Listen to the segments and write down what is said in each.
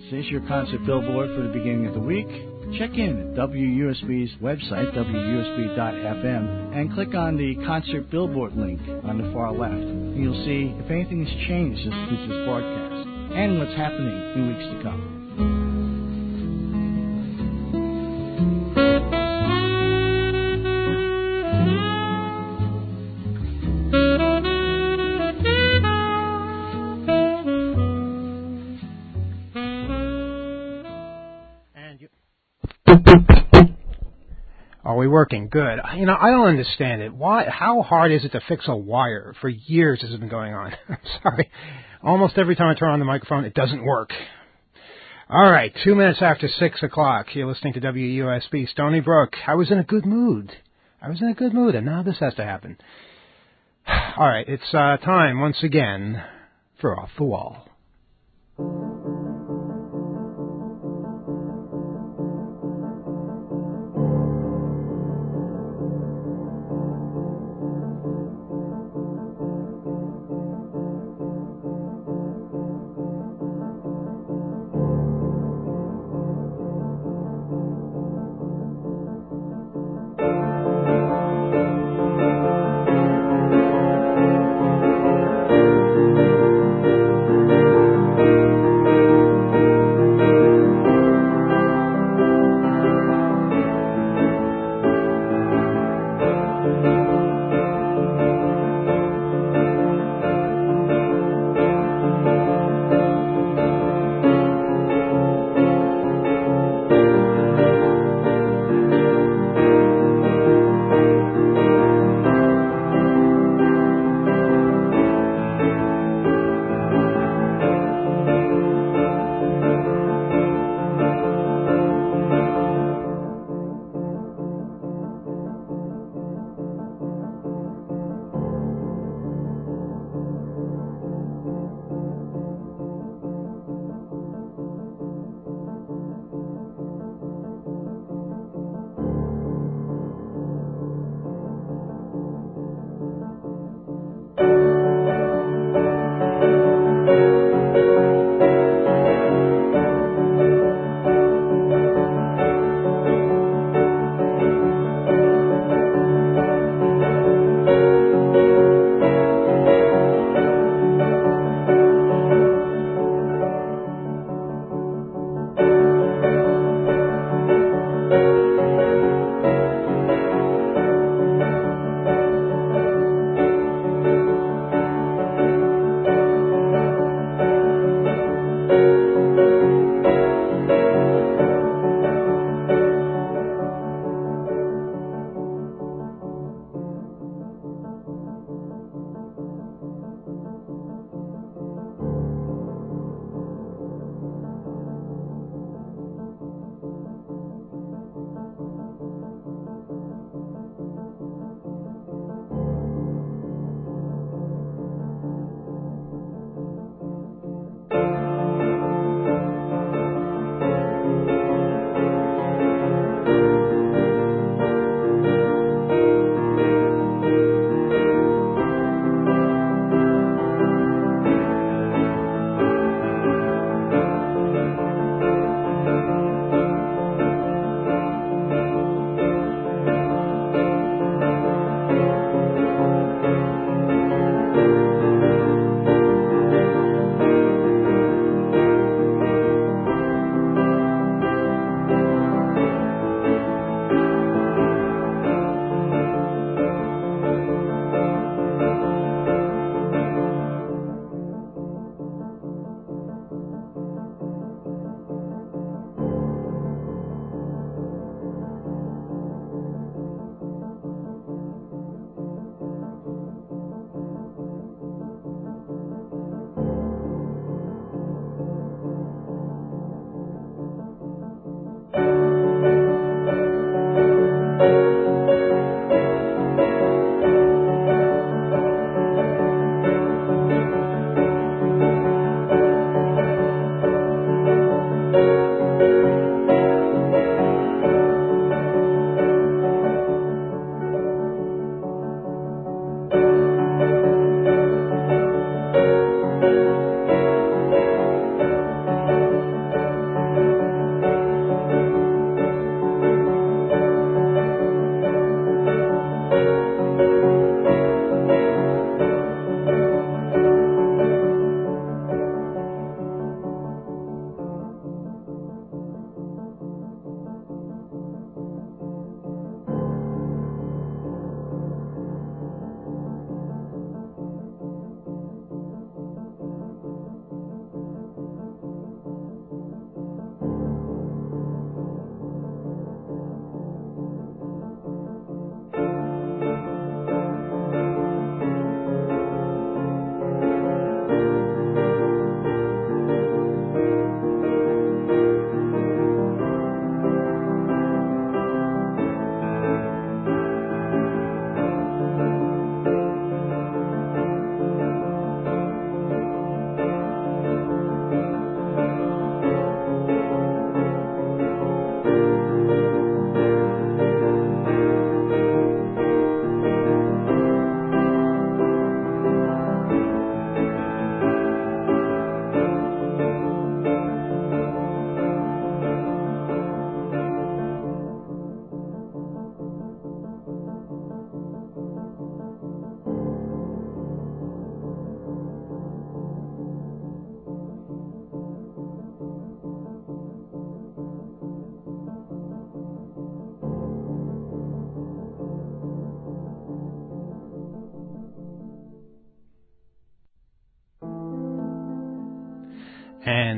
This is your concert billboard for the beginning of the week. Check in at WUSB's website, WUSB.FM, and click on the concert billboard link on the far left. And you'll see if anything has changed since this broadcast and what's happening in weeks to come. Are we working? Good. I don't understand it. Why? How hard is it to fix a wire? For years this has been going on. I'm sorry. Almost every time I turn on the microphone, it doesn't work. All right, 2 minutes after 6 o'clock. You're listening to WUSB Stony Brook. I was in a good mood, and now this has to happen. All right, it's time once again for Off the Wall.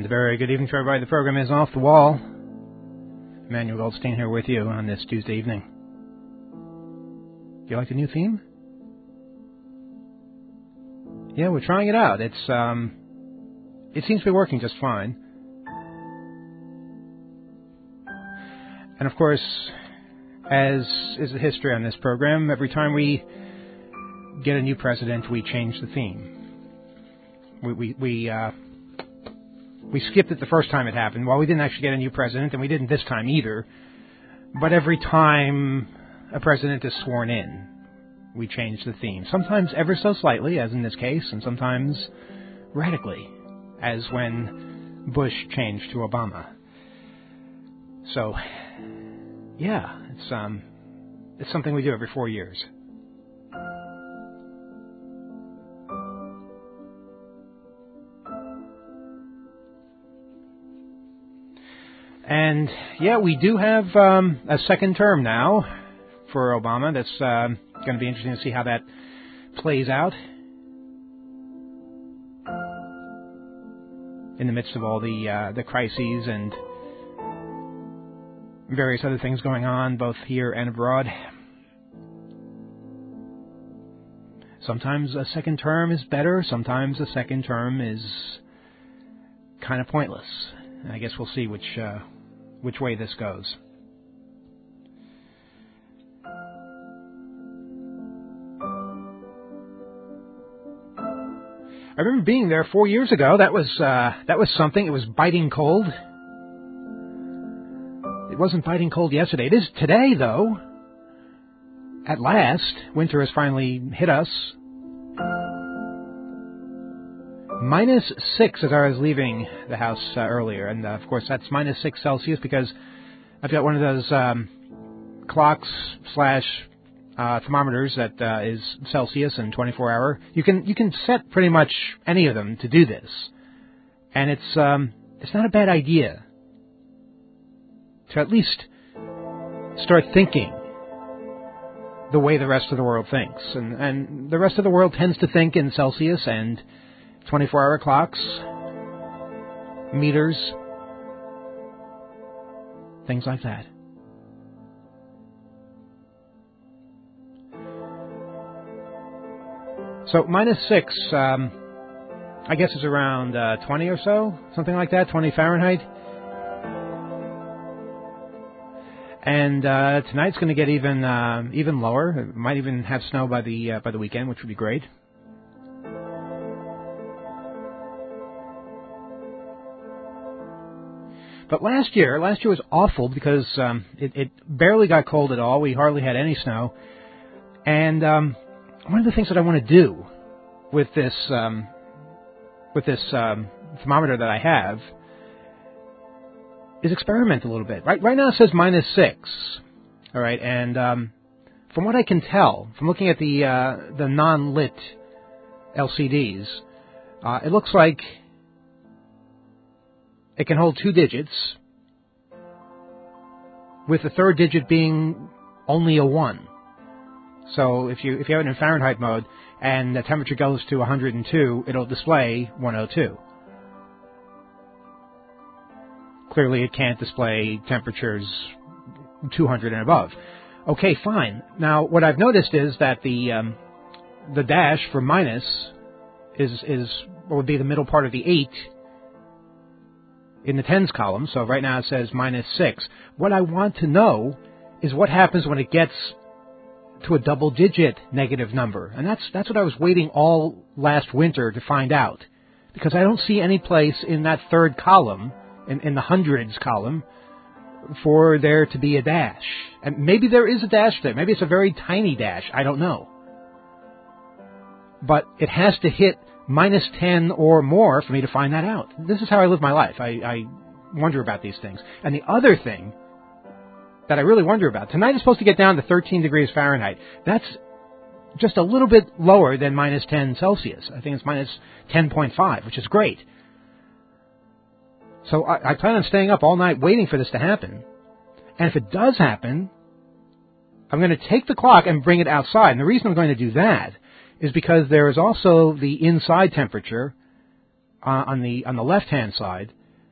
And a very good evening to everybody. The program is Off the Wall. Emmanuel Goldstein here with you on this Tuesday evening. Do you like the new theme? Yeah, we're trying it out. It seems to be working just fine. And of course, as is the history on this program, every time we get a new president, we change the theme. We skipped it the first time it happened. Well, we didn't actually get a new president, and we didn't this time either. But every time a president is sworn in, we change the theme. Sometimes ever so slightly, as in this case, and sometimes radically, as when Bush changed to Obama. So, yeah, it's something we do every 4 years. And, yeah, we do have a second term now for Obama. That's going to be interesting to see how that plays out in the midst of all the crises and various other things going on, both here and abroad. Sometimes a second term is better. Sometimes a second term is kind of pointless. And I guess we'll see which way this goes. I remember being there 4 years ago. That was something. It was biting cold. It wasn't biting cold yesterday. It is today, though. At last, winter has finally hit us. -6 as I was leaving the house earlier. And, of course, that's -6 Celsius because I've got one of those clocks / thermometers that is Celsius and 24-hour. You can set pretty much any of them to do this. And it's not a bad idea to at least start thinking the way the rest of the world thinks. And the rest of the world tends to think in Celsius and 24-hour clocks, meters, things like that. So -6, I guess is around 20 or so, something like that, 20 Fahrenheit. And tonight's going to get even lower. It might even have snow by the weekend, which would be great. But last year was awful because it barely got cold at all. We hardly had any snow. And one of the things that I want to do with this thermometer that I have is experiment a little bit. Right now it says -6. All right, and from what I can tell, from looking at the non-lit LCDs, it looks like it can hold 2 digits, with the third digit being only a 1. So if you have it in Fahrenheit mode and the temperature goes to 102, it'll display 102. Clearly, it can't display temperatures 200 and above. Okay, fine. Now, what I've noticed is that the dash for minus is what would be the middle part of the 8 in the tens column. So right now it says -6. What I want to know is what happens when it gets to a double-digit negative number. And that's what I was waiting all last winter to find out. Because I don't see any place in that third column, in the hundreds column, for there to be a dash. And maybe there is a dash there. Maybe it's a very tiny dash. I don't know. But it has to hit -10 or more for me to find that out. This is how I live my life. I wonder about these things. And the other thing that I really wonder about, tonight is supposed to get down to 13 degrees Fahrenheit. That's just a little bit lower than -10 Celsius. I think it's -10.5, which is great. So I plan on staying up all night waiting for this to happen. And if it does happen, I'm going to take the clock and bring it outside. And the reason I'm going to do that is because there is also the inside temperature on the left-hand side,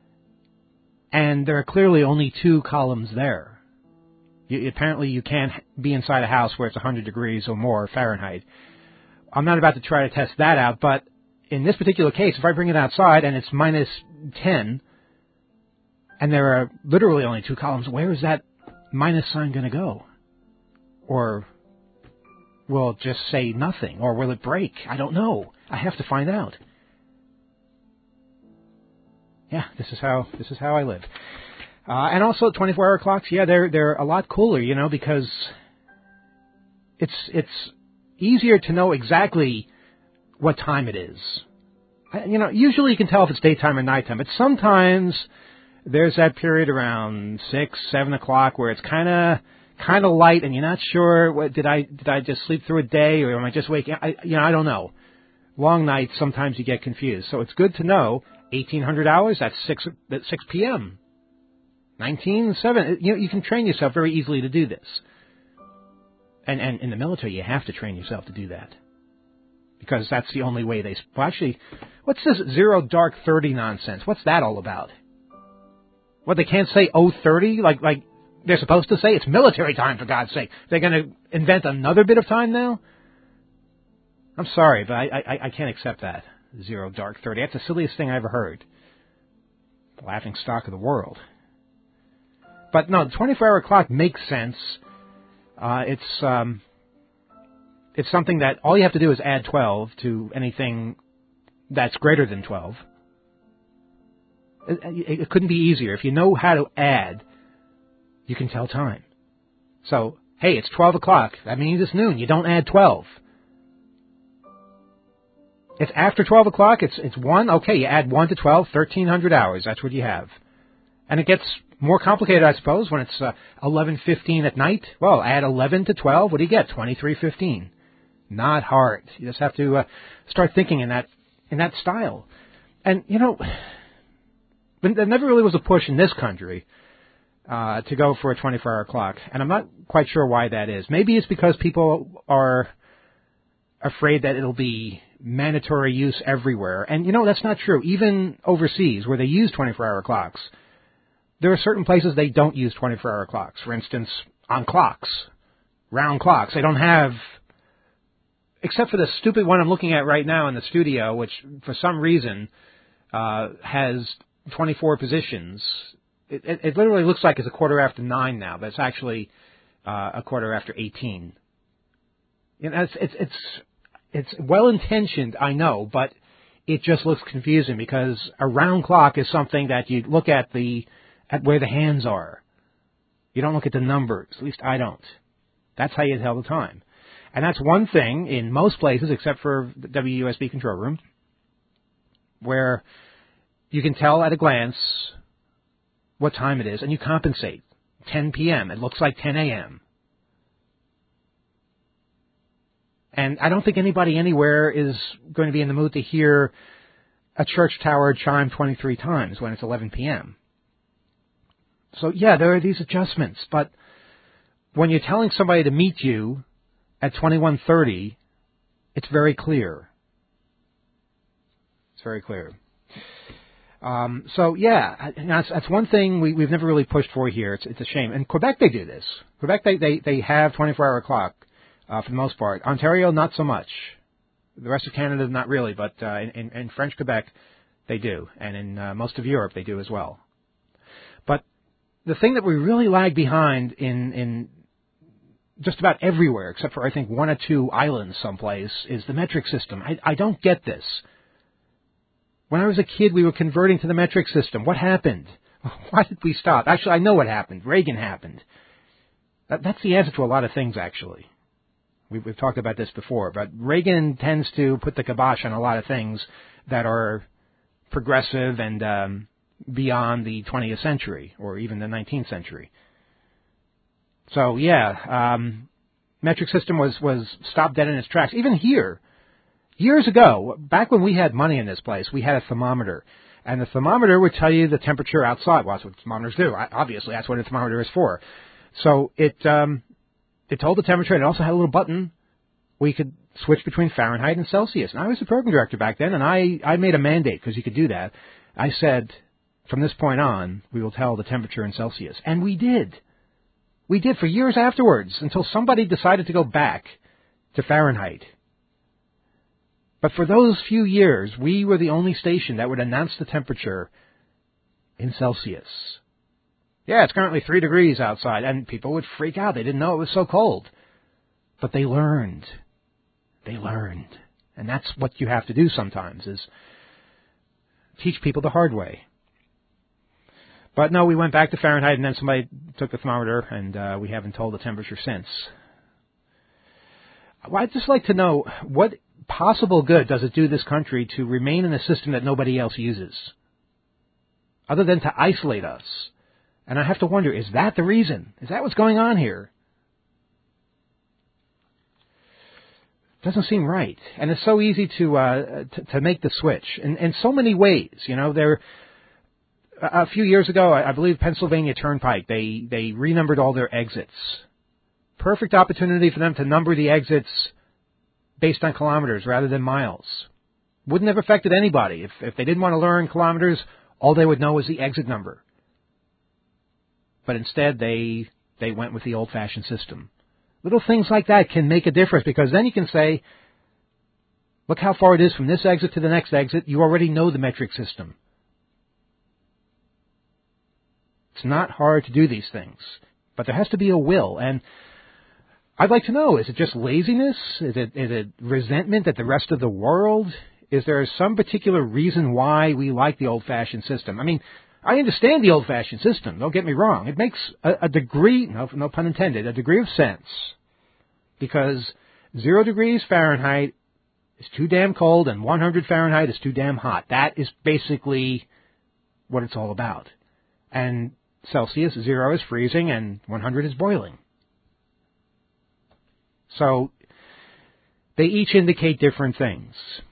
and there are clearly only 2 columns there. Apparently you can't be inside a house where it's 100 degrees or more Fahrenheit. I'm not about to try to test that out, but in this particular case, if I bring it outside and it's minus 10, and there are literally only 2 columns, where is that minus sign going to go? Or will it just say nothing? Or will it break? I don't know. I have to find out. Yeah, this is how I live. And also 24-hour clocks, yeah, they're a lot cooler, because it's easier to know exactly what time it is. Usually you can tell if it's daytime or nighttime, but sometimes there's that period around 6, 7 o'clock where it's kind of light, and you're not sure. Did I just sleep through a day, or am I just waking? I don't know. Long nights, sometimes you get confused. So it's good to know 1800 hours. That's 6 p.m. 19:07. You can train yourself very easily to do this. And in the military, you have to train yourself to do that, because that's the only way they. Well, actually, what's this 0 dark 30 nonsense? What's that all about? What, they can't say 0:30 like they're supposed to say? It's military time, for God's sake. They're going to invent another bit of time now? I'm sorry, but I can't accept that. 0 dark 30. That's the silliest thing I ever heard. The laughing stock of the world. But no, the 24-hour clock makes sense. It's something that all you have to do is add 12 to anything that's greater than 12. It couldn't be easier. If you know how to add, you can tell time. So, hey, it's 12 o'clock. That means it's noon. You don't add 12. It's after 12 o'clock. It's 1. Okay, you add 1 to 12, 1,300 hours. That's what you have. And it gets more complicated, I suppose, when it's 11:15 at night. Well, add 11 to 12. What do you get? 23:15. Not hard. You just have to start thinking in that style. And, there never really was a push in this country to go for a 24-hour clock. And I'm not quite sure why that is. Maybe it's because people are afraid that it'll be mandatory use everywhere. And, that's not true. Even overseas, where they use 24-hour clocks, there are certain places they don't use 24-hour clocks. For instance, on clocks, round clocks. They don't have, except for the stupid one I'm looking at right now in the studio, which for some reason has 24 positions. It literally looks like it's 9:15 now, but it's actually 18:15. It's well-intentioned, I know, but it just looks confusing, because a round clock is something that you look at where the hands are. You don't look at the numbers. At least I don't. That's how you tell the time. And that's one thing in most places, except for the WUSB control room, where you can tell at a glance what time it is, and you compensate. 10 p.m. It looks like 10 a.m. And I don't think anybody anywhere is going to be in the mood to hear a church tower chime 23 times when it's 11 p.m. So, yeah, there are these adjustments. But when you're telling somebody to meet you at 21:30, it's very clear. It's very clear. So, yeah, that's one thing we've never really pushed for here. It's a shame. In Quebec, they do this. Quebec, they have 24-hour clock for the most part. Ontario, not so much. The rest of Canada, not really. But in French Quebec, they do. And in most of Europe, they do as well. But the thing that we really lag behind in just about everywhere, except for, I think, 1 or 2 islands someplace, is the metric system. I don't get this. When I was a kid, we were converting to the metric system. What happened? Why did we stop? Actually, I know what happened. Reagan happened. That's the answer to a lot of things, actually. We've talked about this before, but Reagan tends to put the kibosh on a lot of things that are progressive and beyond the 20th century or even the 19th century. So, yeah, metric system was stopped dead in its tracks. Even here, years ago, back when we had money in this place, we had a thermometer. And the thermometer would tell you the temperature outside. Well, that's what thermometers do. Obviously, that's what a thermometer is for. So it told the temperature, and it also had a little button where you could switch between Fahrenheit and Celsius. And I was the program director back then, and I made a mandate, because you could do that. I said, from this point on, we will tell the temperature in Celsius. And we did. We did for years afterwards, until somebody decided to go back to Fahrenheit. But for those few years, we were the only station that would announce the temperature in Celsius. Yeah, it's currently 3 degrees outside, and people would freak out. They didn't know it was so cold. But they learned. They learned. And that's what you have to do sometimes, is teach people the hard way. But no, we went back to Fahrenheit, and then somebody took the thermometer, and we haven't told the temperature since. Well, I'd just like to know, what possible good does it do this country to remain in a system that nobody else uses, other than to isolate us? And I have to wonder, is that the reason? Is that what's going on here? Doesn't seem right. And it's so easy to make the switch in so many ways. You know, a few years ago, I believe Pennsylvania Turnpike, they renumbered all their exits. Perfect opportunity for them to number the exits based on kilometers rather than miles. Wouldn't have affected anybody. If they didn't want to learn kilometers, all they would know was the exit number. But instead, they went with the old-fashioned system. Little things like that can make a difference, because then you can say, look how far it is from this exit to the next exit. You already know the metric system. It's not hard to do these things, but there has to be a will. And I'd like to know, is it just laziness? Is it resentment at the rest of the world? Is there some particular reason why we like the old-fashioned system? I mean, I understand the old-fashioned system, don't get me wrong. It makes a degree, no pun intended, a degree of sense. Because 0 degrees Fahrenheit is too damn cold and 100 Fahrenheit is too damn hot. That is basically what it's all about. And Celsius, 0 is freezing and 100 is boiling. So they each indicate different things.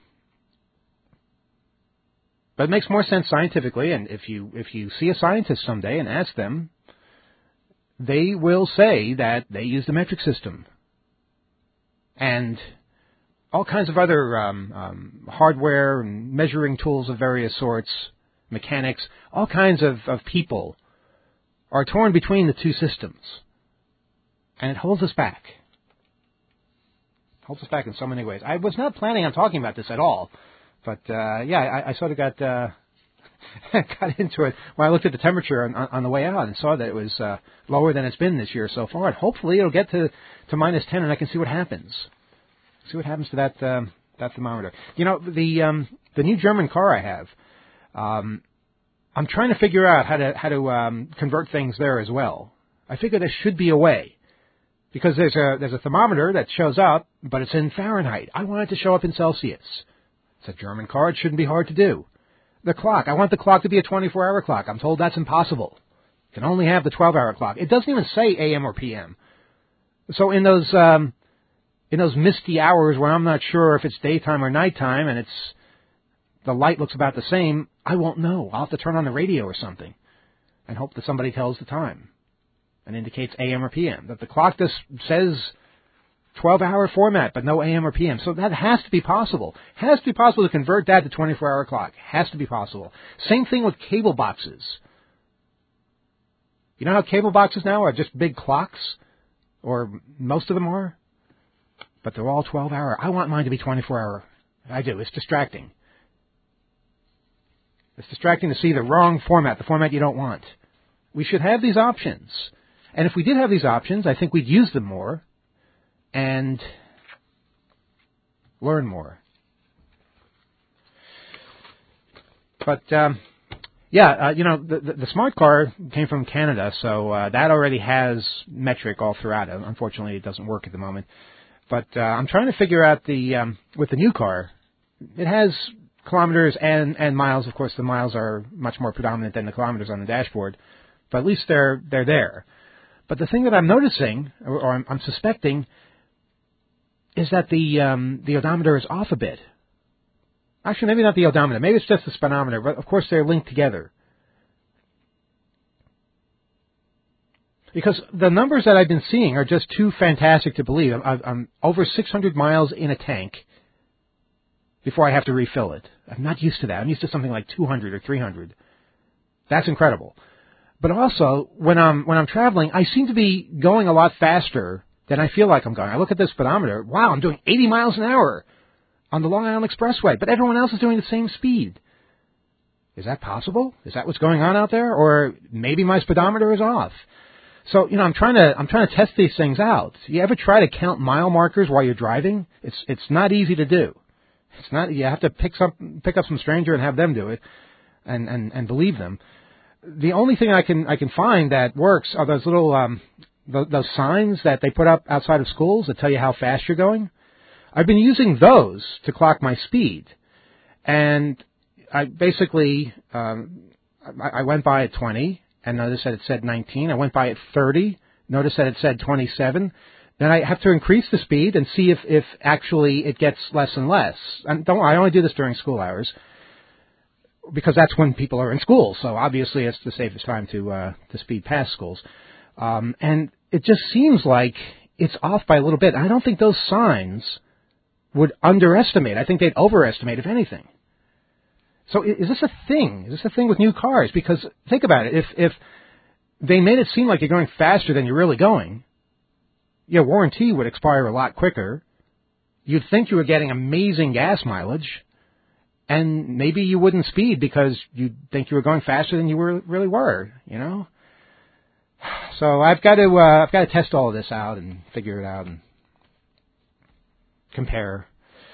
But it makes more sense scientifically, and if you see a scientist someday and ask them, they will say that they use the metric system. And all kinds of other hardware and measuring tools of various sorts, mechanics, all kinds of people are torn between the two systems. And it holds us back. It holds us back in so many ways. I was not planning on talking about this at all. But, I sort of got into it when I looked at the temperature on the way out and saw that it was lower than it's been this year so far. And hopefully it'll get to minus 10 and I can see what happens. See what happens to that thermometer. You know, the new German car I have, I'm trying to figure out how to convert things there as well. I figure there should be a way. Because there's a thermometer that shows up, but it's in Fahrenheit. I want it to show up in Celsius. It's a German car. It shouldn't be hard to do. The clock. I want the clock to be a 24-hour clock. I'm told that's impossible. You can only have the 12-hour clock. It doesn't even say AM or PM. So in those misty hours where I'm not sure if it's daytime or nighttime and the light looks about the same, I won't know. I'll have to turn on the radio or something and hope that somebody tells the time and indicates AM or PM. That the clock just says 12-hour format, but no AM or PM. So that has to be possible. Has to be possible to convert that to 24-hour clock. Has to be possible. Same thing with cable boxes. You know how cable boxes now are just big clocks? Or most of them are? But they're all 12-hour. I want mine to be 24-hour. I do. It's distracting. It's distracting to see the wrong format, the format you don't want. We should have these options. And if we did have these options, I think we'd use them more and learn more. But, the smart car came from Canada, so that already has metric all throughout it. Unfortunately, it doesn't work at the moment. But I'm trying to figure out with the new car, it has kilometers and miles. Of course, the miles are much more predominant than the kilometers on the dashboard, but at least they're there. But the thing that I'm noticing, or I'm suspecting, is that the odometer is off a bit. Actually, maybe not the odometer. Maybe it's just the speedometer, but of course they're linked together. Because the numbers that I've been seeing are just too fantastic to believe. I'm over 600 miles in a tank before I have to refill it. I'm not used to that. I'm used to something like 200 or 300. That's incredible. But also, when I'm traveling, I seem to be going a lot faster than I feel like I'm going. I look at the speedometer. Wow, I'm doing 80 miles an hour on the Long Island Expressway, but everyone else is doing the same speed. Is that possible? Is that what's going on out there? Or maybe my speedometer is off. So, I'm trying to test these things out. You ever try to count mile markers while you're driving? It's not easy to do. It's not. You have to pick up some stranger and have them do it, and believe them. The only thing I can find that works are those little those signs that they put up outside of schools that tell you how fast you're going. I've been using those to clock my speed, and I basically I went by at 20 and noticed that it said 19. I went by at 30, noticed that it said 27. Then I have to increase the speed and see if actually it gets less and less. And I only do this during school hours because that's when people are in school. So obviously it's the safest time to speed past schools. And it just seems like it's off by a little bit. I don't think those signs would underestimate. I think they'd overestimate, if anything. So is this a thing? Is this a thing with new cars? Because think about it. If they made it seem like you're going faster than you're really going, your warranty would expire a lot quicker. You'd think you were getting amazing gas mileage, and maybe you wouldn't speed because you'd think you were going faster than you really were, So I've got to test all of this out and figure it out and compare.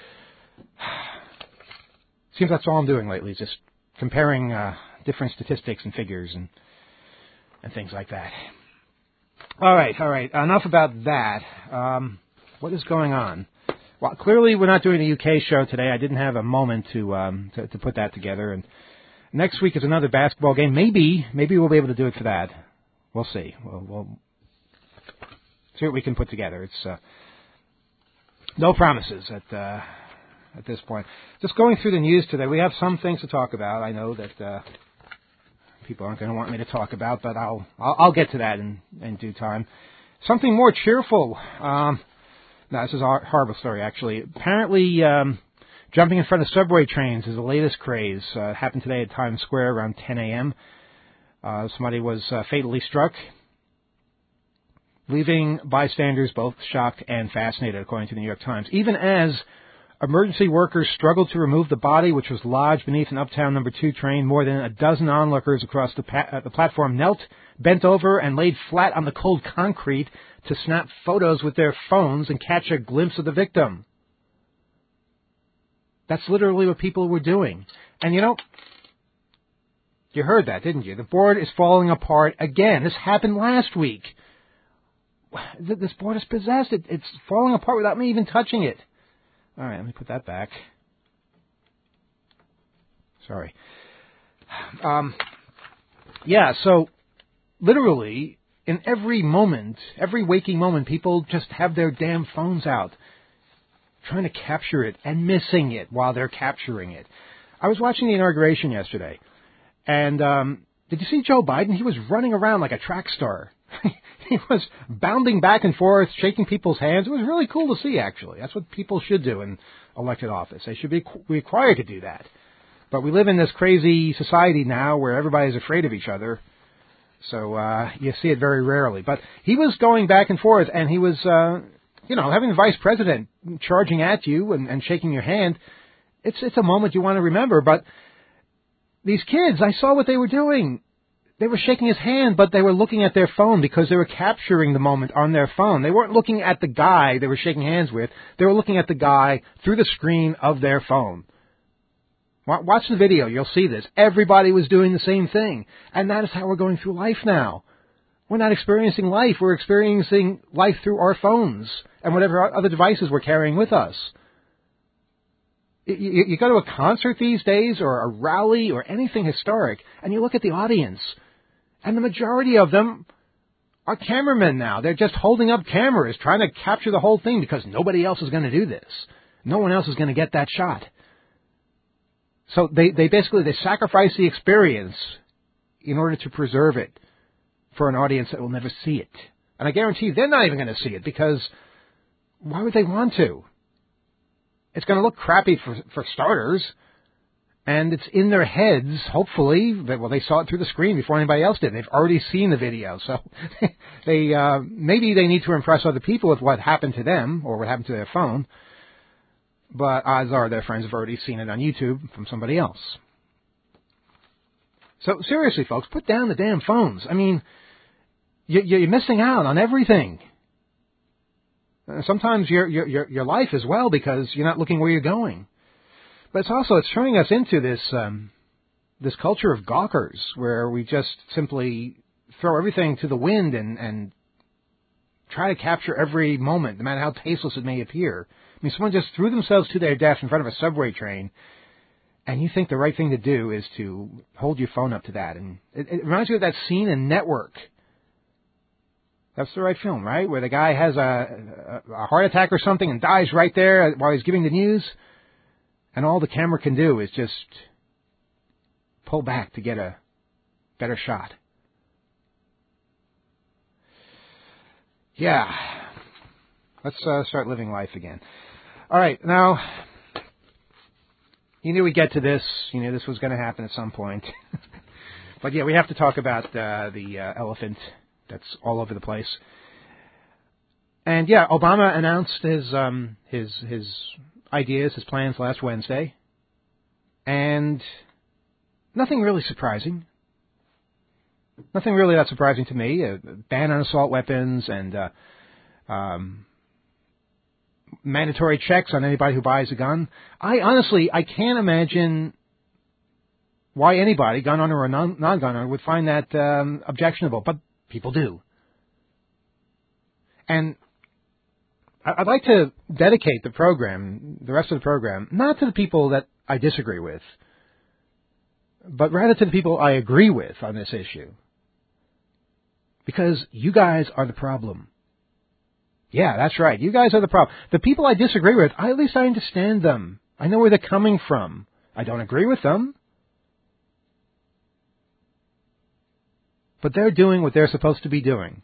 Seems that's all I'm doing lately, just comparing different statistics and figures and things like that. All right. Enough about that. What is going on? Well, clearly we're not doing the UK show today. I didn't have a moment to put that together. And next week is another basketball game. Maybe we'll be able to do it for that. We'll see. We'll see what we can put together. It's no promises at this point. Just going through the news today, we have some things to talk about. I know that people aren't going to want me to talk about, but I'll get to that in due time. Something more cheerful. No, this is a horrible story, actually. Apparently, jumping in front of subway trains is the latest craze. It happened today at Times Square around 10 a.m. Somebody was fatally struck, leaving bystanders both shocked and fascinated, according to the New York Times. Even as emergency workers struggled to remove the body, which was lodged beneath an Uptown No. 2 train, more than a dozen onlookers across the platform knelt, bent over, and laid flat on the cold concrete to snap photos with their phones and catch a glimpse of the victim. That's literally what people were doing. And you heard that, didn't you? The board is falling apart again. This happened last week. This board is possessed. It's falling apart without me even touching it. All right, let me put that back. Sorry. So literally, in every moment, every waking moment, people just have their damn phones out, trying to capture it and missing it while they're capturing it. I was watching the inauguration yesterday, and did you see Joe Biden? He was running around like a track star. He was bounding back and forth, shaking people's hands. It was really cool to see, actually. That's what people should do in elected office. They should be required to do that. But we live in this crazy society now where everybody's afraid of each other. So you see it very rarely. But he was going back and forth, and he was, having the vice president charging at you and shaking your hand. It's a moment you want to remember. But these kids, I saw what they were doing. They were shaking his hand, but they were looking at their phone because they were capturing the moment on their phone. They weren't looking at the guy they were shaking hands with. They were looking at the guy through the screen of their phone. Watch the video. You'll see this. Everybody was doing the same thing. And that is how we're going through life now. We're not experiencing life. We're experiencing life through our phones and whatever other devices we're carrying with us. You go to a concert these days or a rally or anything historic, and you look at the audience. And the majority of them are cameramen now. They're just holding up cameras, trying to capture the whole thing because nobody else is going to do this. No one else is going to get that shot. So they sacrifice the experience in order to preserve it for an audience that will never see it. And I guarantee you they're not even going to see it because why would they want to? It's going to look crappy for starters. And it's in their heads, hopefully, that, well, they saw it through the screen before anybody else did. They've already seen the video. So maybe they need to impress other people with what happened to them or what happened to their phone. But odds are their friends have already seen it on YouTube from somebody else. So seriously, folks, put down the damn phones. I mean, you're missing out on everything. Sometimes your life as well, because you're not looking where you're going. But it's turning us into this culture of gawkers, where we just simply throw everything to the wind and try to capture every moment, no matter how tasteless it may appear. I mean, someone just threw themselves to their death in front of a subway train, and you think the right thing to do is to hold your phone up to that. And it reminds me of that scene in Network. That's the right film, right? Where the guy has a heart attack or something and dies right there while he's giving the news. And all the camera can do is just pull back to get a better shot. Yeah. Let's start living life again. All right, now, you knew we'd get to this. You knew this was going to happen at some point. But yeah, we have to talk about the elephant that's all over the place. And yeah, Obama announced his ideas, his plans last Wednesday. And nothing really surprising. Nothing really that surprising to me. A ban on assault weapons and mandatory checks on anybody who buys a gun. I can't imagine why anybody, gun owner or non-gun owner, would find that objectionable, but people do. And I'd like to dedicate the rest of the program, not to the people that I disagree with, but rather to the people I agree with on this issue. Because you guys are the problem. Yeah, that's right. You guys are the problem. The people I disagree with, at least I understand them. I know where they're coming from. I don't agree with them. But they're doing what they're supposed to be doing.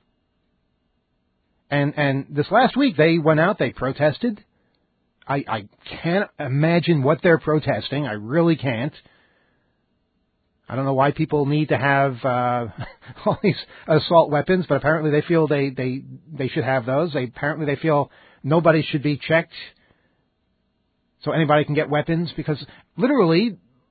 And this last week, they went out, they protested. I can't imagine what they're protesting. I really can't. I don't know why people need to have all these assault weapons, but apparently they feel they should have those. Apparently they feel nobody should be checked so anybody can get weapons, because literally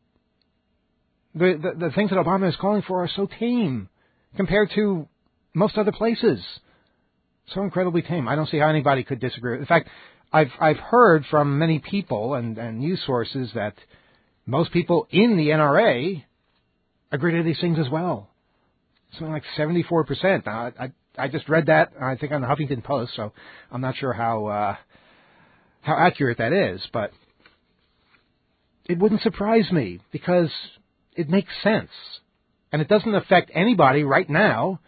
the things that Obama is calling for are so tame compared to most other places. So incredibly tame. I don't see how anybody could disagree. In fact, I've heard from many people and news sources that most people in the NRA agree to these things as well. Something like 74%. Now, I just read that, I think, on the Huffington Post, so I'm not sure how accurate that is, but it wouldn't surprise me because it makes sense. And it doesn't affect anybody right now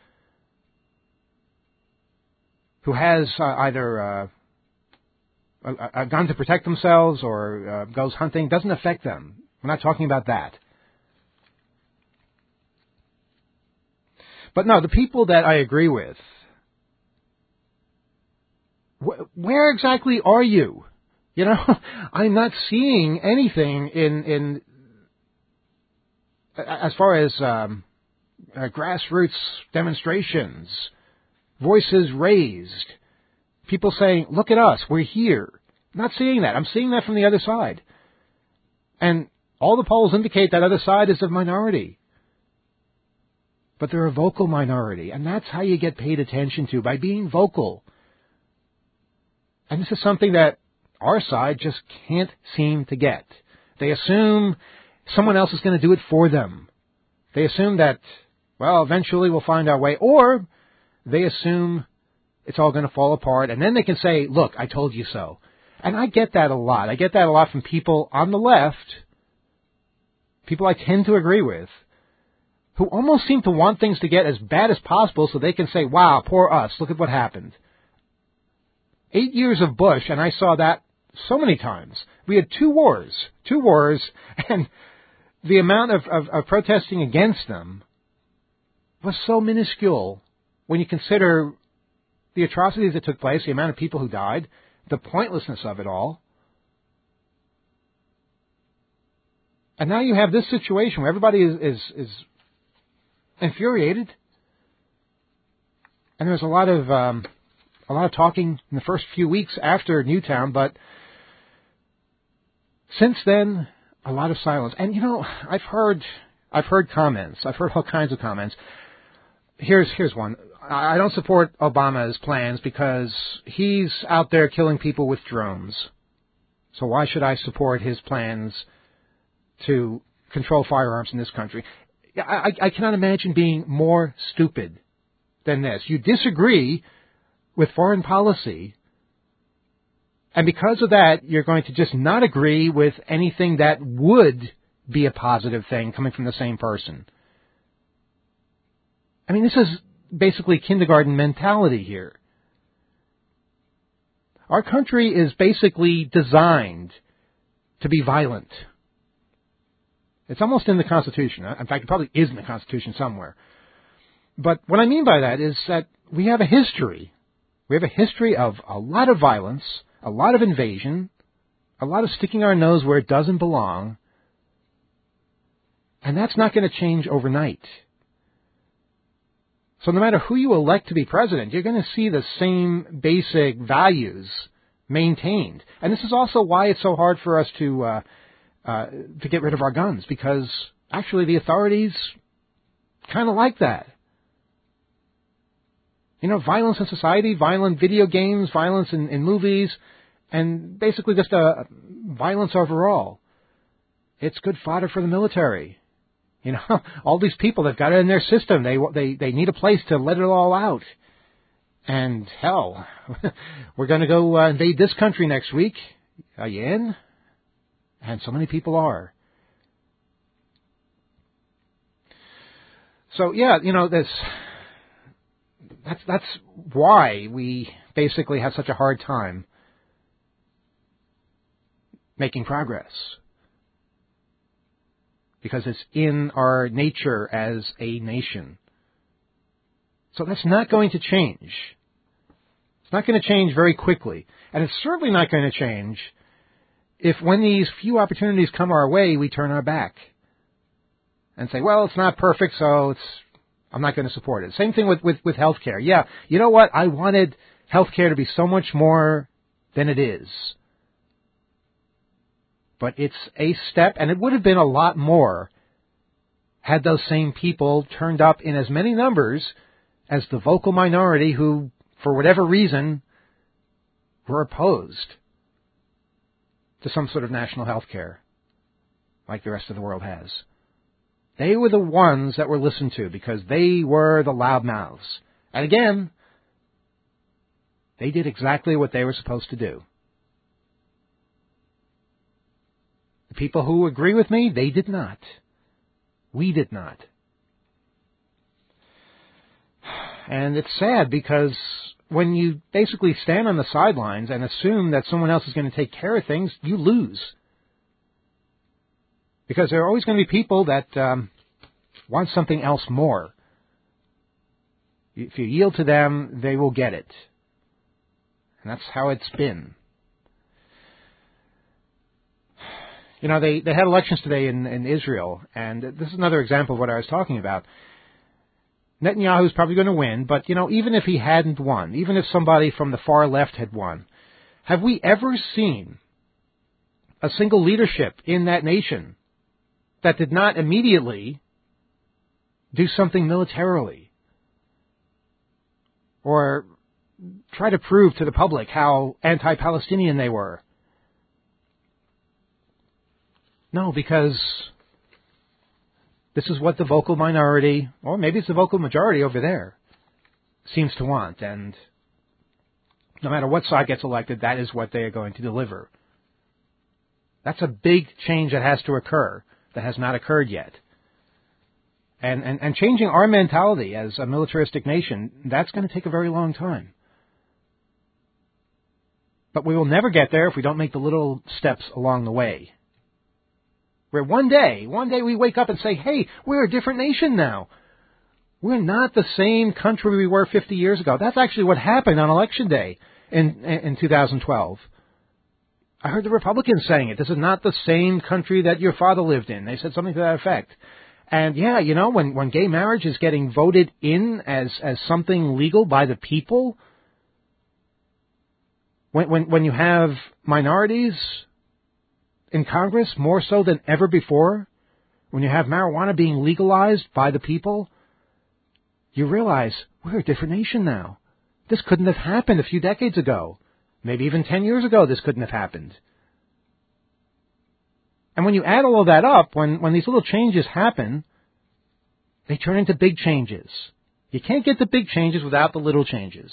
who has either a gun to protect themselves or goes hunting. It doesn't affect them. We're not talking about that. But no, the people that I agree with, where exactly are you? You know, I'm not seeing anything in as far as grassroots demonstrations, voices raised, people saying, look at us, we're here. I'm not seeing that. I'm seeing that from the other side. And all the polls indicate that other side is a minority. But they're a vocal minority, and that's how you get paid attention to, by being vocal. And this is something that our side just can't seem to get. They assume someone else is going to do it for them. They assume that, well, eventually we'll find our way, or they assume it's all going to fall apart, and then they can say, look, I told you so. And I get that a lot. I get that a lot from people on the left, people I tend to agree with, who almost seem to want things to get as bad as possible so they can say, wow, poor us, look at what happened. 8 years of Bush, and I saw that so many times. We had two wars, and the amount of protesting against them was so minuscule when you consider the atrocities that took place, the amount of people who died, the pointlessness of it all. And now you have this situation where everybody is infuriated. And there's a lot of talking in the first few weeks after Newtown, but since then, a lot of silence. And I've heard comments. I've heard all kinds of comments. Here's one. I don't support Obama's plans because he's out there killing people with drones. So why should I support his plans to control firearms in this country? I cannot imagine being more stupid than this. You disagree with foreign policy, and because of that, you're going to just not agree with anything that would be a positive thing coming from the same person. I mean, this is basically kindergarten mentality here. Our country is basically designed to be violent. It's almost in the Constitution. In fact, it probably is in the Constitution somewhere. But what I mean by that is that we have a history. We have a history of a lot of violence, a lot of invasion, a lot of sticking our nose where it doesn't belong. And that's not going to change overnight. So no matter who you elect to be president, you're going to see the same basic values maintained. And this is also why it's so hard for us to get rid of our guns, because actually the authorities kind of like that. Violence in society, violent video games, violence in movies, and basically just violence overall. It's good fodder for the military. All these people, they've got it in their system. They need a place to let it all out. And hell, we're going to go invade this country next week. Are you in? And so many people are. So yeah, that's why we basically have such a hard time making progress. Because it's in our nature as a nation. So that's not going to change. It's not going to change very quickly. And it's certainly not going to change if when these few opportunities come our way, we turn our back and say, well, it's not perfect, so I'm not going to support it. Same thing with health care. Yeah, you know what? I wanted health care to be so much more than it is. But it's a step, and it would have been a lot more had those same people turned up in as many numbers as the vocal minority who, for whatever reason, were opposed to some sort of national health care like the rest of the world has. They were the ones that were listened to because they were the loudmouths. And again, they did exactly what they were supposed to do. The people who agree with me, they did not. We did not. And it's sad because when you basically stand on the sidelines and assume that someone else is going to take care of things, you lose. Because there are always going to be people that want something else more. If you yield to them, they will get it. And that's how it's been. They had elections today in Israel, and this is another example of what I was talking about. Netanyahu's probably going to win, but, even if he hadn't won, even if somebody from the far left had won, have we ever seen a single leadership in that nation that did not immediately do something militarily or try to prove to the public how anti-Palestinian they were? No, because this is what the vocal minority, or maybe it's the vocal majority over there, seems to want. And no matter what side gets elected, that is what they are going to deliver. That's a big change that has to occur, that has not occurred yet. And changing our mentality as a militaristic nation, that's going to take a very long time. But we will never get there if we don't make the little steps along the way. Where one day we wake up and say, hey, we're a different nation now. We're not the same country we were 50 years ago. That's actually what happened on Election Day in 2012. I heard the Republicans saying it. This is not the same country that your father lived in. They said something to that effect. And yeah, you know, when gay marriage is getting voted in as something legal by the people, when you have minorities in Congress more so than ever before, when you have marijuana being legalized by the people, you realize we're a different nation now. This couldn't have happened a few decades ago. Maybe even 10 years ago this couldn't have happened. And when you add all of that up, when these little changes happen, they turn into big changes. You can't get the big changes without the little changes.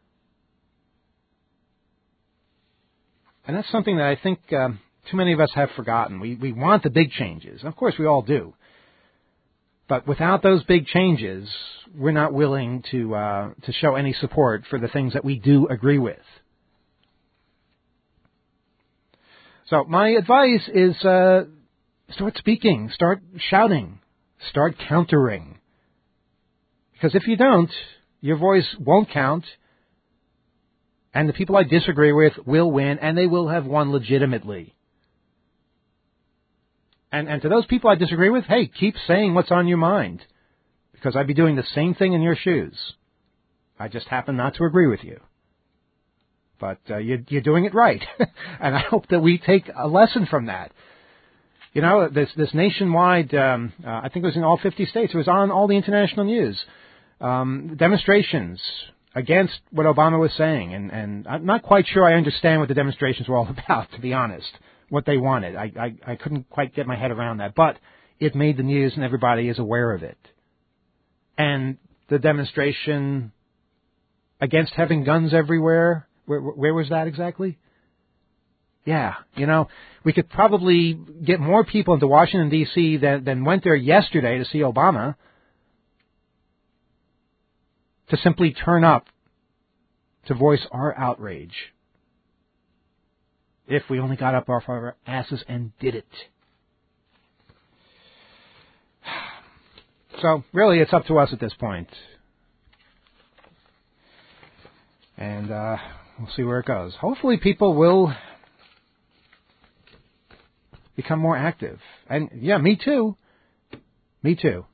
And that's something that I think too many of us have forgotten. We want the big changes. Of course, we all do. But without those big changes, we're not willing to show any support for the things that we do agree with. So my advice is start speaking, start shouting, start countering. Because if you don't, your voice won't count, and the people I disagree with will win, and they will have won legitimately. And to those people I disagree with, hey, keep saying what's on your mind, because I'd be doing the same thing in your shoes. I just happen not to agree with you. But you're doing it right, and I hope that we take a lesson from that. You know, this nationwide, I think it was in all 50 states, it was on all the international news, demonstrations against what Obama was saying, and I'm not quite sure I understand what the demonstrations were all about, to be honest, what they wanted. I couldn't quite get my head around that, but it made the news and everybody is aware of it. And the demonstration against having guns everywhere, where was that exactly? Yeah, you know, we could probably get more people into Washington, D.C. than went there yesterday to see Obama to simply turn up to voice our outrage. If we only got up off our asses and did it. So, really, it's up to us at this point. And we'll see where it goes. Hopefully people will become more active. And, yeah, me too. Me too.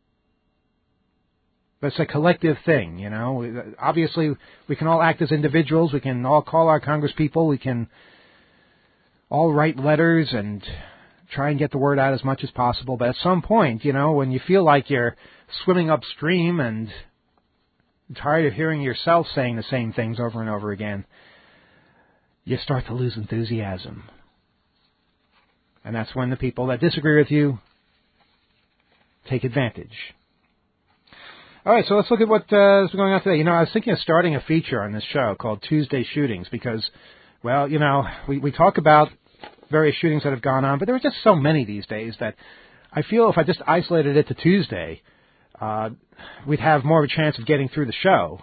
But it's a collective thing, you know. Obviously, we can all act as individuals. We can all call our congresspeople. We can all write letters and try and get the word out as much as possible. But at some point, you know, when you feel like you're swimming upstream and tired of hearing yourself saying the same things over and over again, you start to lose enthusiasm. And that's when the people that disagree with you take advantage. All right, so let's look at what is going on today. You know, I was thinking of starting a feature on this show called Tuesday Shootings because, well, you know, we talk about various shootings that have gone on, but there are just so many these days that I feel if I just isolated it to Tuesday, we'd have more of a chance of getting through the show.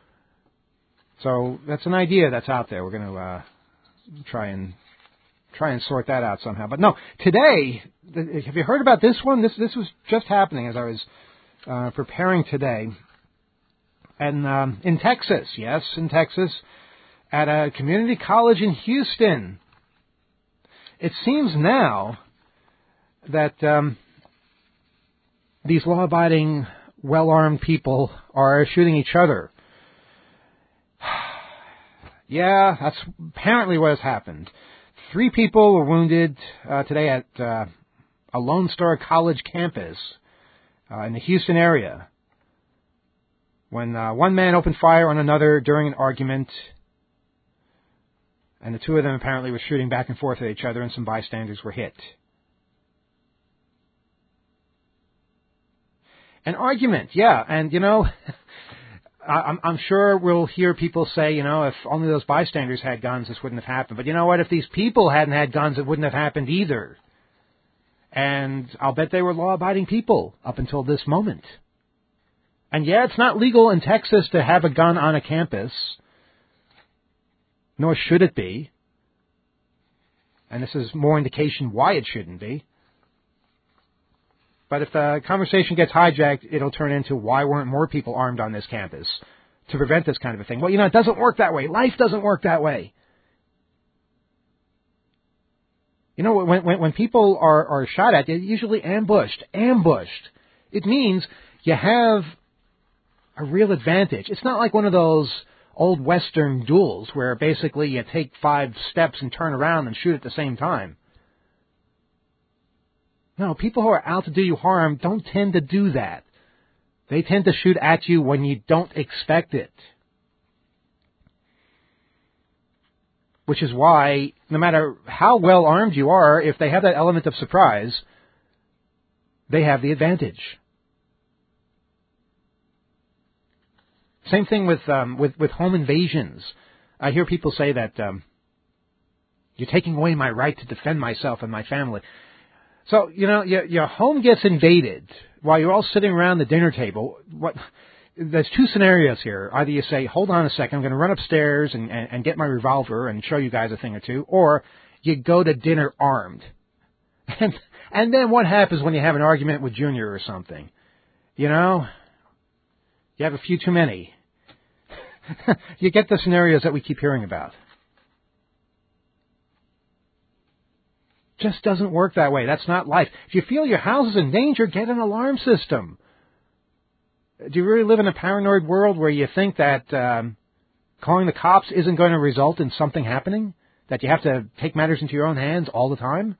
So that's an idea that's out there. We're going to try and sort that out somehow. But no, today, have you heard about this one? This was just happening as I was preparing today. And in Texas, yes, in Texas, at a community college in Houston, it seems now that these law-abiding, well-armed people are shooting each other. Yeah, that's apparently what has happened. 3 people were wounded today at a Lone Star College campus in the Houston area when one man opened fire on another during an argument, and the two of them apparently were shooting back and forth at each other, and some bystanders were hit. An argument, yeah, and you know, I'm sure we'll hear people say, you know, if only those bystanders had guns, this wouldn't have happened. But you know what? If these people hadn't had guns, it wouldn't have happened either. And I'll bet they were law-abiding people up until this moment. And yeah, it's not legal in Texas to have a gun on a campus, nor should it be. And this is more indication why it shouldn't be. But if the conversation gets hijacked, it'll turn into why weren't more people armed on this campus to prevent this kind of a thing. Well, you know, it doesn't work that way. Life doesn't work that way. You know, when people are shot at, they're usually ambushed. It means you have a real advantage. It's not like one of those old Western duels where basically you take 5 steps and turn around and shoot at the same time. No, people who are out to do you harm don't tend to do that. They tend to shoot at you when you don't expect it. Which is why, no matter how well armed you are, if they have that element of surprise, they have the advantage. Same thing with home invasions. I hear people say that you're taking away my right to defend myself and my family. So, you know, your home gets invaded while you're all sitting around the dinner table. There's 2 scenarios here. Either you say, hold on a second, I'm going to run upstairs and get my revolver and show you guys a thing or two, or you go to dinner armed. And then what happens when you have an argument with Junior or something? You know, you have a few too many. You get the scenarios that we keep hearing about. Just doesn't work that way. That's not life. If you feel your house is in danger, get an alarm system. Do you really live in a paranoid world where you think that calling the cops isn't going to result in something happening? That you have to take matters into your own hands all the time?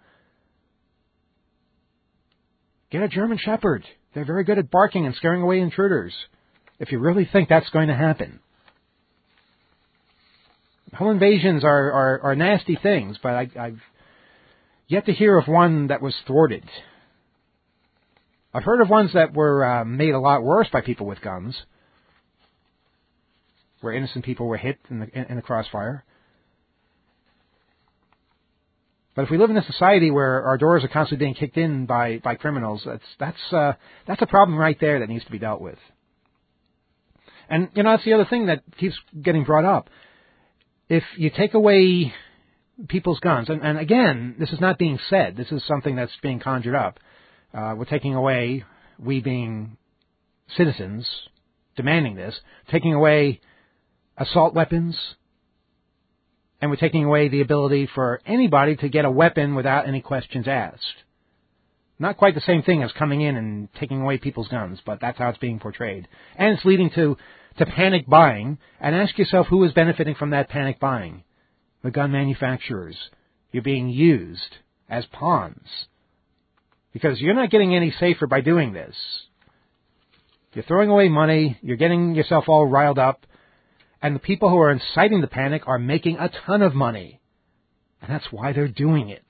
Get a German Shepherd. They're very good at barking and scaring away intruders. If you really think that's going to happen. Home invasions are nasty things, but I've yet to hear of one that was thwarted. I've heard of ones that were made a lot worse by people with guns, where innocent people were hit in the crossfire. But if we live in a society where our doors are constantly being kicked in by criminals, that's a problem right there that needs to be dealt with. And, you know, that's the other thing that keeps getting brought up. If you take away people's guns, and again, this is not being said, this is something that's being conjured up. We're taking away, we being citizens, demanding this, taking away assault weapons, and we're taking away the ability for anybody to get a weapon without any questions asked. Not quite the same thing as coming in and taking away people's guns, but that's how it's being portrayed. And it's leading to panic buying, and ask yourself who is benefiting from that panic buying. The gun manufacturers. You're being used as pawns. Because you're not getting any safer by doing this. You're throwing away money, you're getting yourself all riled up, and the people who are inciting the panic are making a ton of money. And that's why they're doing it.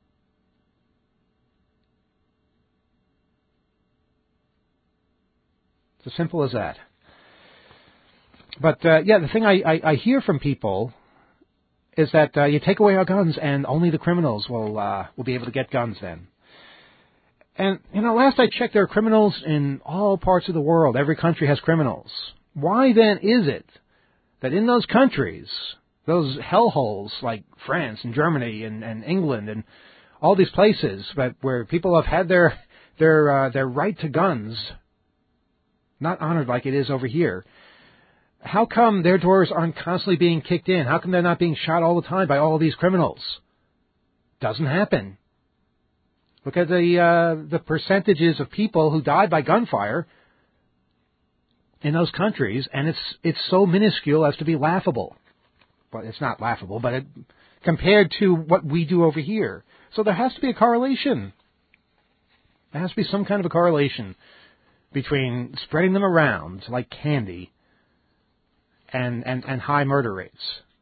It's as simple as that. But, the thing I hear from people is that you take away our guns and only the criminals will be able to get guns then. And, you know, last I checked, there are criminals in all parts of the world. Every country has criminals. Why then is it that in those countries, those hellholes like France and Germany and England and all these places where people have had their right to guns not honored like it is over here, how come their doors aren't constantly being kicked in? How come they're not being shot all the time by all these criminals? Doesn't happen. Look at the percentages of people who died by gunfire in those countries, and it's so minuscule as to be laughable. Well, it's not laughable, but compared to what we do over here. So there has to be a correlation. There has to be some kind of a correlation between spreading them around like candy and high murder rates.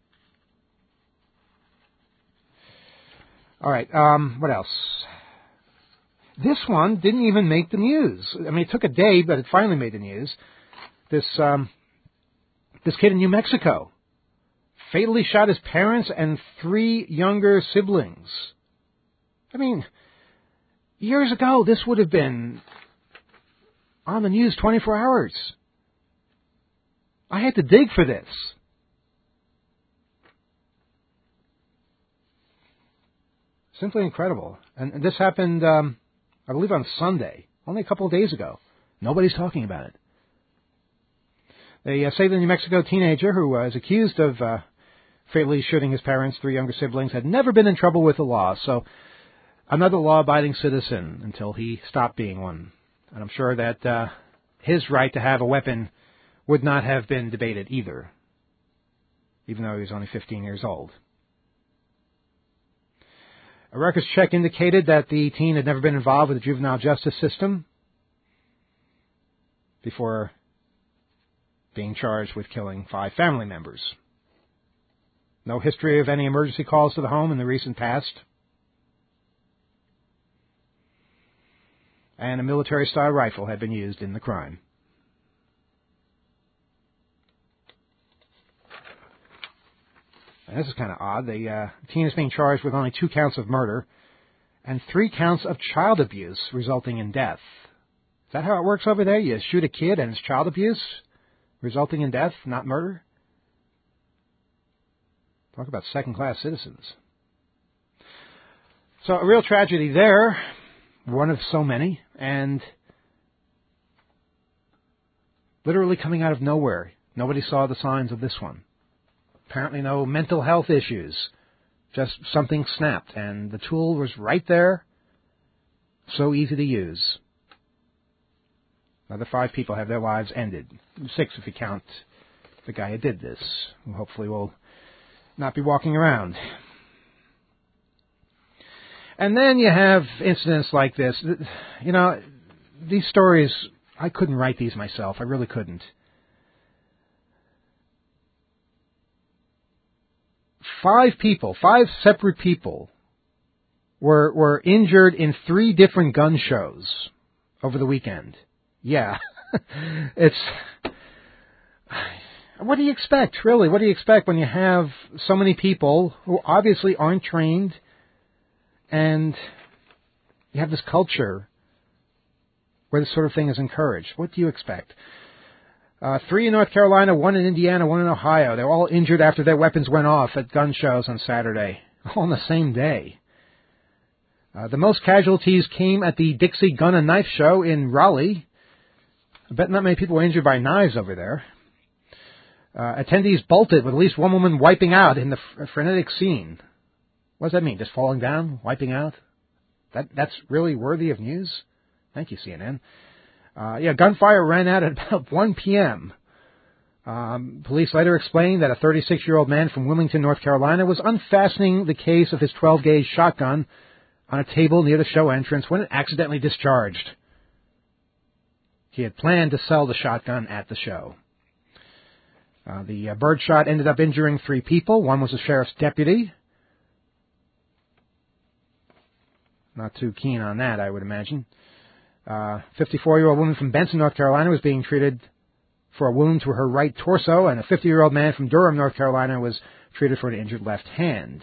All right, what else? This one didn't even make the news. I mean, it took a day, but it finally made the news. This kid in New Mexico fatally shot his parents and 3 younger siblings. I mean, years ago, this would have been on the news 24 hours. I had to dig for this. Simply incredible. And this happened, I believe, on Sunday, only a couple of days ago. Nobody's talking about it. They say the New Mexico teenager who was accused of fatally shooting his parents, 3 younger siblings, had never been in trouble with the law. So another law-abiding citizen until he stopped being one. And I'm sure that his right to have a weapon would not have been debated either, even though he was only 15 years old. A records check indicated that the teen had never been involved with the juvenile justice system before being charged with killing 5 family members. No history of any emergency calls to the home in the recent past. And a military-style rifle had been used in the crime. And this is kind of odd. The teen is being charged with only 2 counts of murder and 3 counts of child abuse resulting in death. Is that how it works over there? You shoot a kid and it's child abuse resulting in death, not murder? Talk about second-class citizens. So a real tragedy there, one of so many, and literally coming out of nowhere. Nobody saw the signs of this one. Apparently no mental health issues. Just something snapped, and the tool was right there, so easy to use. Another 5 people have their lives ended. 6 if you count the guy who did this, who hopefully will not be walking around. And then you have incidents like this. You know, these stories, I couldn't write these myself. I really couldn't. 5 people, 5 separate people were injured in 3 different gun shows over the weekend. Yeah. It's... What do you expect, really? What do you expect when you have so many people who obviously aren't trained and you have this culture where this sort of thing is encouraged? What do you expect? 3 in North Carolina, 1 in Indiana, 1 in Ohio. They were all injured after their weapons went off at gun shows on Saturday, all on the same day. The most casualties came at the Dixie Gun and Knife Show in Raleigh. I bet not many people were injured by knives over there. Attendees bolted with at least one woman wiping out in the frenetic scene. What does that mean? Just falling down, wiping out? That's really worthy of news? Thank you, CNN. Gunfire ran out at about 1 p.m. Police later explained that a 36-year-old man from Wilmington, North Carolina, was unfastening the case of his 12-gauge shotgun on a table near the show entrance when it accidentally discharged. He had planned to sell the shotgun at the show. The birdshot ended up injuring 3 people. One was a sheriff's deputy. Not too keen on that, I would imagine. 54-year-old woman from Benson, North Carolina, was being treated for a wound to her right torso, and a 50-year-old man from Durham, North Carolina, was treated for an injured left hand.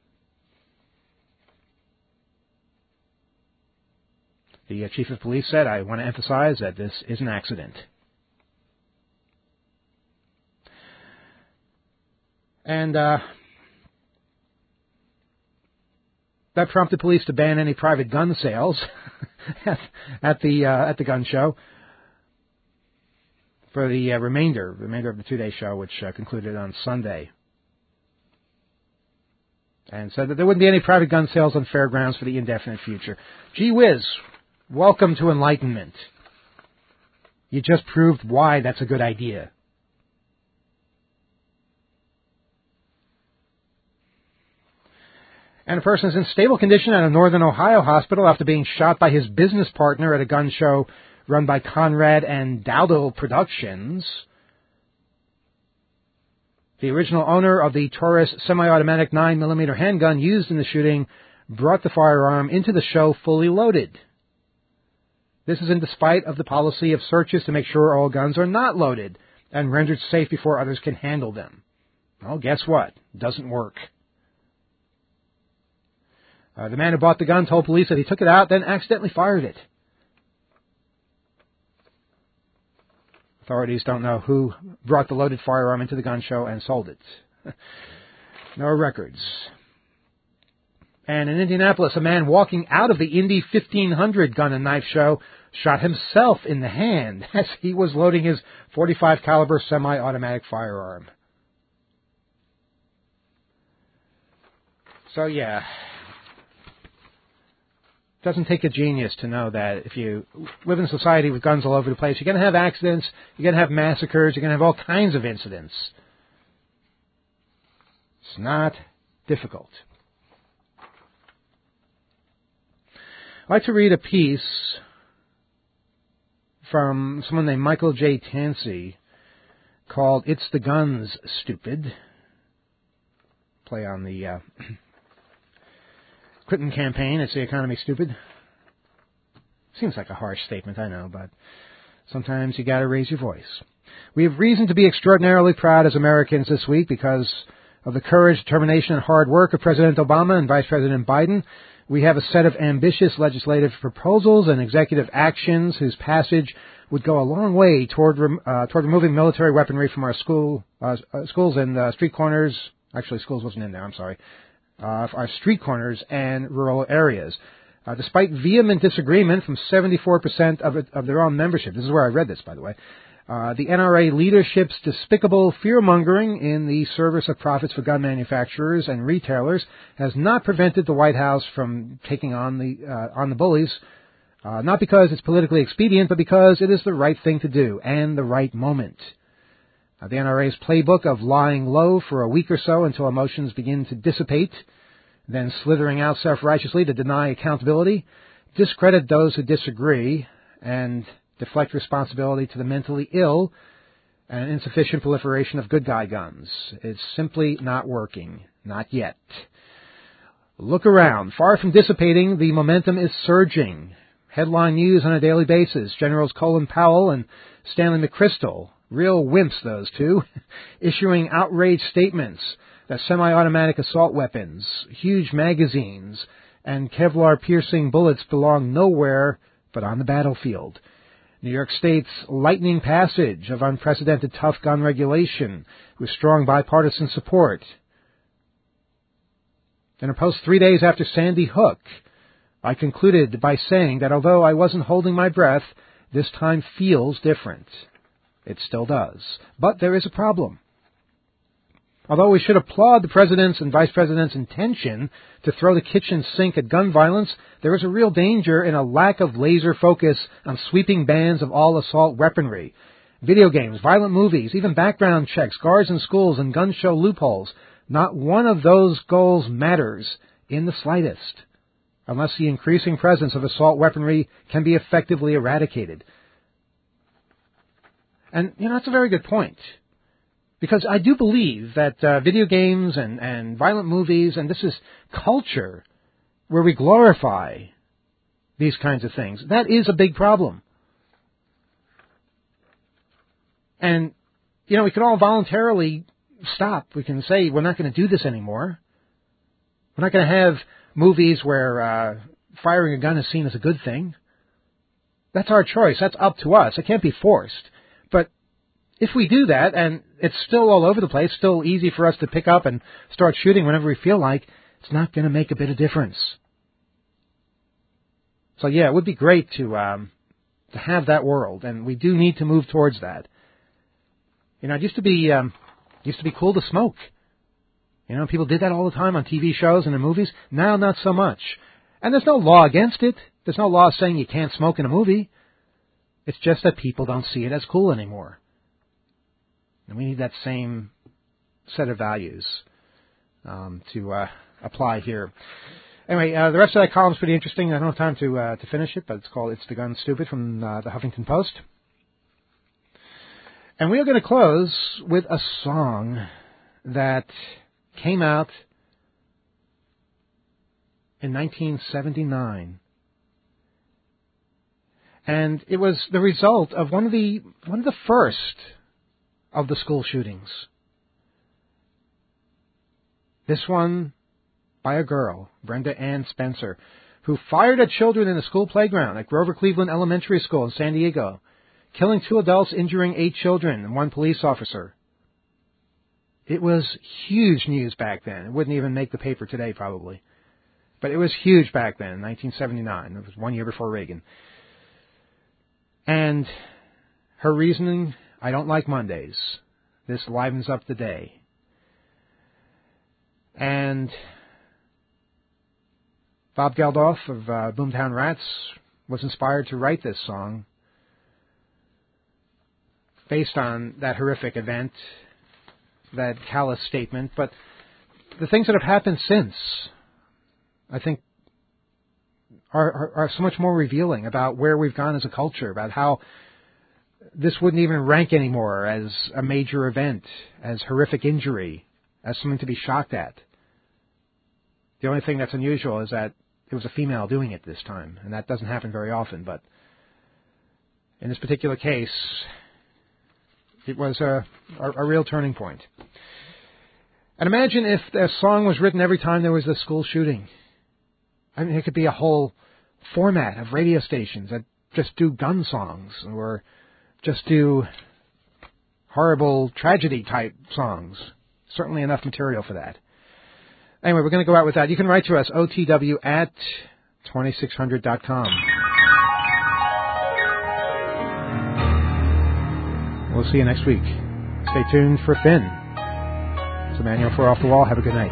The chief of police said, "I want to emphasize that this is an accident." And that prompted police to ban any private gun sales at the gun show for the remainder of the 2-day show, which concluded on Sunday. And said that there wouldn't be any private gun sales on fairgrounds for the indefinite future. Gee whiz, welcome to enlightenment. You just proved why that's a good idea. And a person is in stable condition at a northern Ohio hospital after being shot by his business partner at a gun show run by Conrad and Dowdle Productions. The original owner of the Taurus semi-automatic 9mm handgun used in the shooting brought the firearm into the show fully loaded. This is in despite of the policy of searches to make sure all guns are not loaded and rendered safe before others can handle them. Well, guess what? It doesn't work. The man who bought the gun told police that he took it out, then accidentally fired it. Authorities don't know who brought the loaded firearm into the gun show and sold it. No records. And in Indianapolis, a man walking out of the Indy 1500 gun and knife show shot himself in the hand as he was loading his .45 caliber semi-automatic firearm. So, yeah. It doesn't take a genius to know that if you live in a society with guns all over the place, you're going to have accidents, you're going to have massacres, you're going to have all kinds of incidents. It's not difficult. I'd like to read a piece from someone named Michael J. Tansey called It's the Guns, Stupid. Play on the Clinton campaign, It's the Economy, Stupid. Seems like a harsh statement, I know, but sometimes you got to raise your voice. We have reason to be extraordinarily proud as Americans this week because of the courage, determination, and hard work of President Obama and Vice President Biden. We have a set of ambitious legislative proposals and executive actions whose passage would go a long way toward removing military weaponry from our schools and street corners. Actually, schools wasn't in there, I'm sorry. Our street corners and rural areas. Despite vehement disagreement from 74% of their own membership. This is where I read this, by the way. The NRA leadership's despicable fear-mongering in the service of profits for gun manufacturers and retailers has not prevented the White House from taking on the bullies, not because it's politically expedient, but because it is the right thing to do and the right moment. The NRA's playbook of lying low for a week or so until emotions begin to dissipate, then slithering out self-righteously to deny accountability, discredit those who disagree, and deflect responsibility to the mentally ill and insufficient proliferation of good guy guns. It's simply not working. Not yet. Look around. Far from dissipating, the momentum is surging. Headline news on a daily basis. Generals Colin Powell and Stanley McChrystal, real wimps those two, issuing outraged statements that semi-automatic assault weapons, huge magazines, and Kevlar-piercing bullets belong nowhere but on the battlefield. New York State's lightning passage of unprecedented tough gun regulation with strong bipartisan support. In a post 3 days after Sandy Hook, I concluded by saying that although I wasn't holding my breath, this time feels different. It still does. But there is a problem. Although we should applaud the President's and Vice President's intention to throw the kitchen sink at gun violence, there is a real danger in a lack of laser focus on sweeping bans of all assault weaponry. Video games, violent movies, even background checks, guards in schools, and gun show loopholes. Not one of those goals matters in the slightest, unless the increasing presence of assault weaponry can be effectively eradicated. And, that's a very good point. Because I do believe that video games and violent movies, and this is culture where we glorify these kinds of things, that is a big problem. And, we can all voluntarily stop. We can say we're not going to do this anymore. We're not going to have movies where firing a gun is seen as a good thing. That's our choice. That's up to us. It can't be forced. But if we do that, and it's still all over the place, still easy for us to pick up and start shooting whenever we feel like, it's not going to make a bit of difference. So yeah, it would be great to have that world, and we do need to move towards that. It used to be cool to smoke. People did that all the time on TV shows and in movies. Now, not so much. And there's no law against it. There's no law saying you can't smoke in a movie. It's just that people don't see it as cool anymore. And we need that same set of values to apply here. Anyway, the rest of that column is pretty interesting. I don't have time to finish it, but it's called It's the Gun, Stupid from the Huffington Post. And we are going to close with a song that came out in 1979. And it was the result of one of the first of the school shootings. This one by a girl, Brenda Ann Spencer, who fired at children in a school playground at Grover Cleveland Elementary School in San Diego, killing 2 adults, injuring 8 children and 1 police officer. It was huge news back then. It wouldn't even make the paper today, probably. But it was huge back then, in 1979. It was 1 year before Reagan. And her reasoning, I don't like Mondays. This livens up the day. And Bob Geldof of Boomtown Rats was inspired to write this song based on that horrific event, that callous statement. But the things that have happened since, I think, are so much more revealing about where we've gone as a culture, about how this wouldn't even rank anymore as a major event, as horrific injury, as something to be shocked at. The only thing that's unusual is that it was a female doing it this time, and that doesn't happen very often. But in this particular case, it was a real turning point. And imagine if a song was written every time there was a school shooting. I mean, it could be a whole format of radio stations that just do gun songs or just do horrible tragedy-type songs. Certainly enough material for that. Anyway, we're going to go out with that. You can write to us, otw@2600.com. We'll see you next week. Stay tuned for Finn. It's Emmanuel for Off the Wall. Have a good night.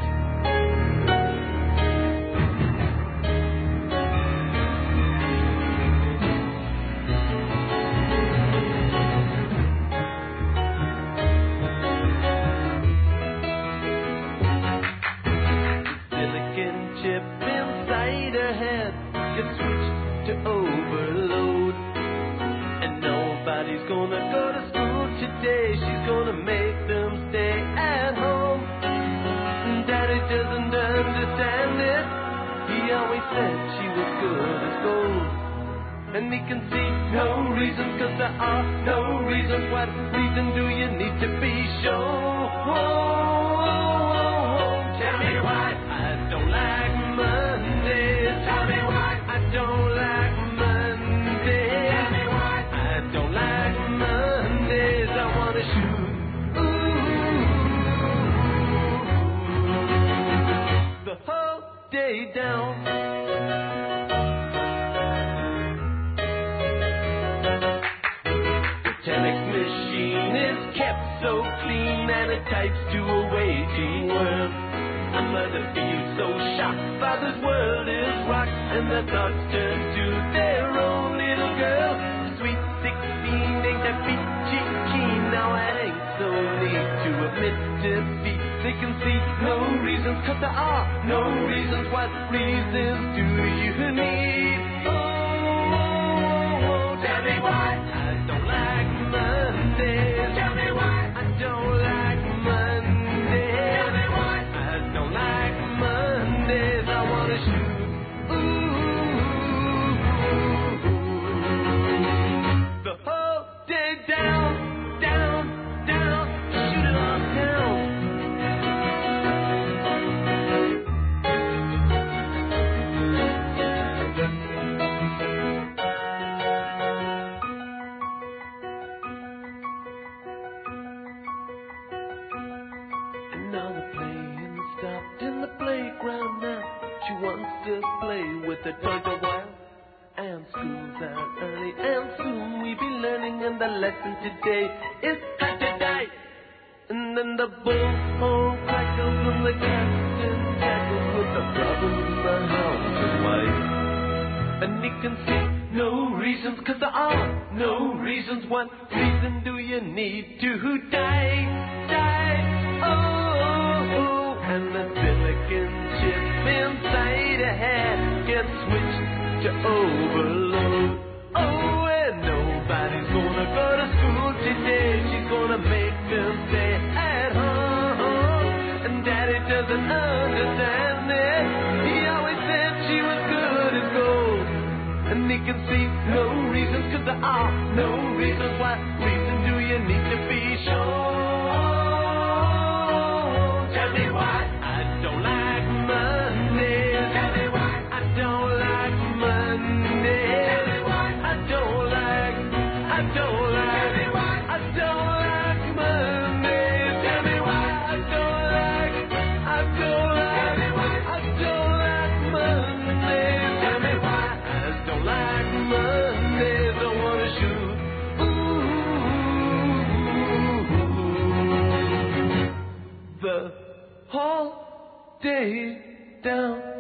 Whole day down.